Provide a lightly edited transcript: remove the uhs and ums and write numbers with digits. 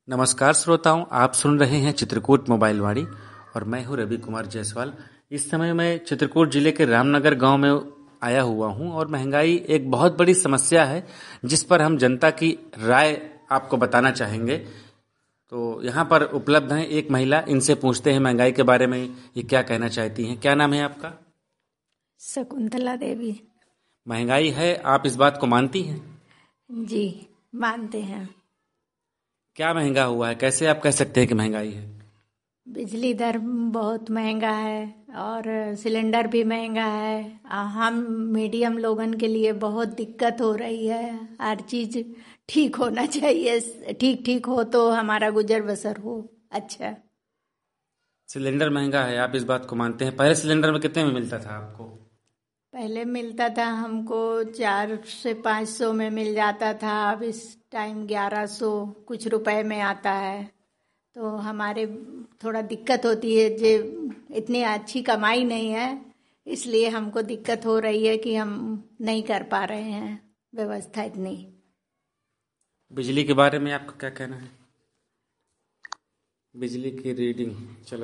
नमस्कार श्रोताओं, आप सुन रहे हैं चित्रकूट मोबाइल वाणी और मैं हूं रवि कुमार जायसवाल। इस समय मैं चित्रकूट जिले के रामनगर गांव में आया हुआ हूं और महंगाई एक बहुत बड़ी समस्या है जिस पर हम जनता की राय आपको बताना चाहेंगे। तो यहाँ पर उपलब्ध हैं एक महिला, इनसे पूछते हैं महंगाई के बारे में ये क्या कहना चाहती हैं। क्या नाम है आपका? शकुंतला देवी। महंगाई है, आप इस बात को मानती हैं? जी, मानते हैं। क्या महंगा हुआ है, कैसे आप कह सकते हैं कि महंगाई है? बिजली दर बहुत महंगा है और सिलेंडर भी महंगा है। हम मीडियम लोगन के लिए बहुत दिक्कत हो रही है। हर चीज ठीक होना चाहिए, ठीक ठीक हो तो हमारा गुजर बसर हो। अच्छा, सिलेंडर महंगा है, आप इस बात को मानते हैं? पहले सिलेंडर में कितने में मिलता था आपको? पहले मिलता था हमको 400 से 500 में मिल जाता था। अब इस टाइम 1100 कुछ रुपए में आता है। तो हमारे थोड़ा दिक्कत होती है, जे इतनी अच्छी कमाई नहीं है, इसलिए हमको दिक्कत हो रही है कि हम नहीं कर पा रहे हैं व्यवस्था इतनी। बिजली के बारे में आपका क्या कहना है? बिजली की रीडिंग चलो